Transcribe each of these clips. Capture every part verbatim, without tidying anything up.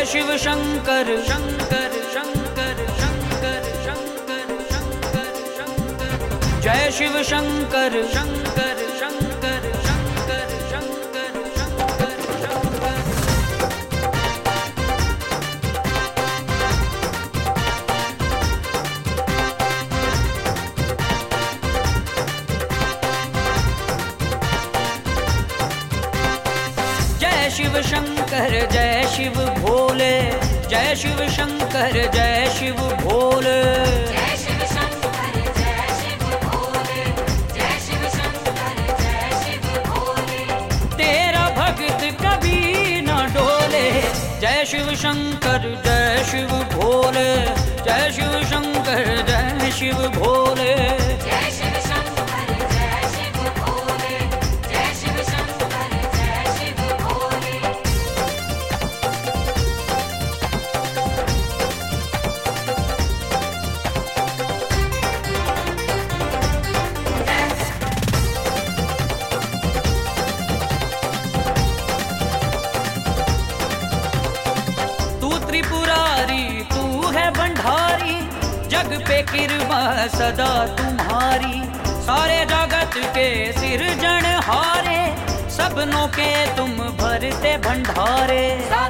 शिव शंकर शंकर शंकर शंकर शंकर शंकर शंकर जय शिव शंकर शंकर शंकर शंकर शंकर शंकर शंकर जय शिव शंकर जय शिव भोले जय शिव शंकर जय शिव भोले जय शिव शंकर जय शिव भोले जय शिव शंकर जय शिव भोले तेरा भक्त कभी न डोले जय शिव शंकर जय शिव भोले जय शिव शंकर जय शिव भोले जय शिव शंकर जय शिव भोले जय शिव शंकर जय शिव भोले तू त्रिपुरारी तू है भंडारी जग पे कृपा सदा तुम्हारी सारे जगत के सिरजनहारे सबनों के तुम भरते भंडारे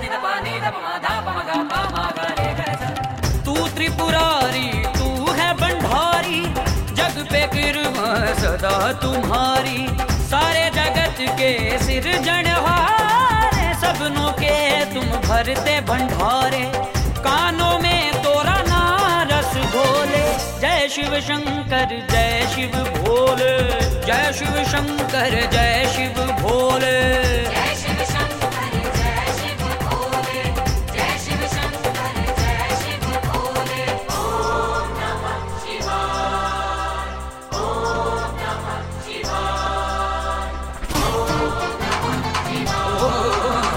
तू त्रिपुरारी तू है भंडारी जग पे कृपा सदा तुम्हारी सारे जगत के सिरजनहारे सबनों के तुम भरते भंडारे कानों में तोरा नारस घोले जय शिव शंकर जय शिव भोले जय शिव शंकर जय शिव भोले जय शिव शंकर जय शिव भोले जय शिव शंकर जय शिव भोले ओम नमः शिवाय ओम नमः शिवाय ओम नमः शिवाय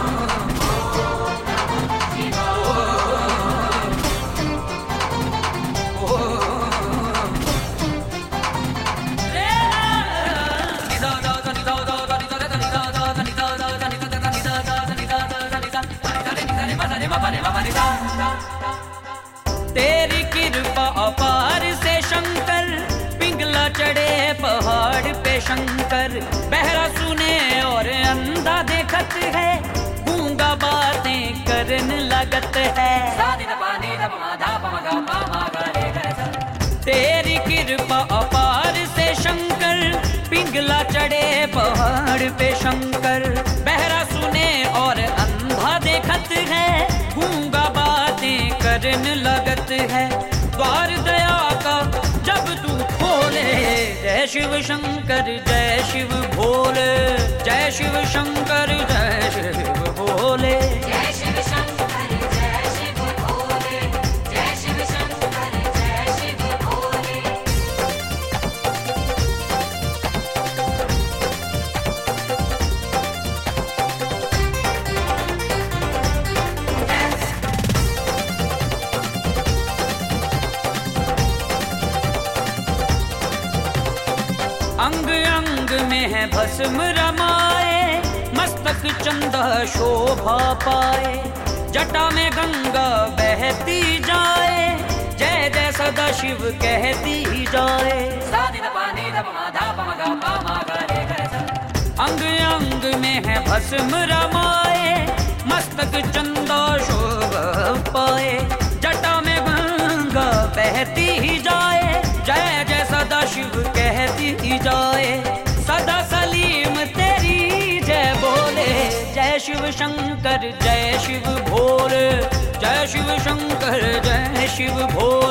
तेरी कृपा अपार से शंकर पिंगला चढ़े पहाड़ पे शंकर बहरा सुने और अंधा देखत है गूंगा बातें करने लगत है तेरी कृपा अपार से शंकर पिंगला चढ़े पहाड़ पे शंकर बहरा सुने और अंधा देखत है गूंगा बातें करने लगत है द्वार दया का जब तू खोले जय शिव शंकर जय शिव भोले जय शिव शंकर जय शिव भोले जय शिव शंकर जय शिव भोले जय शिव शंकर जय शिव भोले अंग अंग में है भस्म रमाए मस्तक चंदा शोभा पाए जटा में गंगा बहती जाए जय जय सदा शिव कहती जाए अंग अंग में है भस्म रमाए मस्तक चंदा शोभा पाए जटा में गंगा बहती ही जाए जय जय सदा शिव कहती जाए सदा सलीम तेरी जय बोले जय शिव शंकर जय शिव भोले जय शिव शंकर जय शिव भोले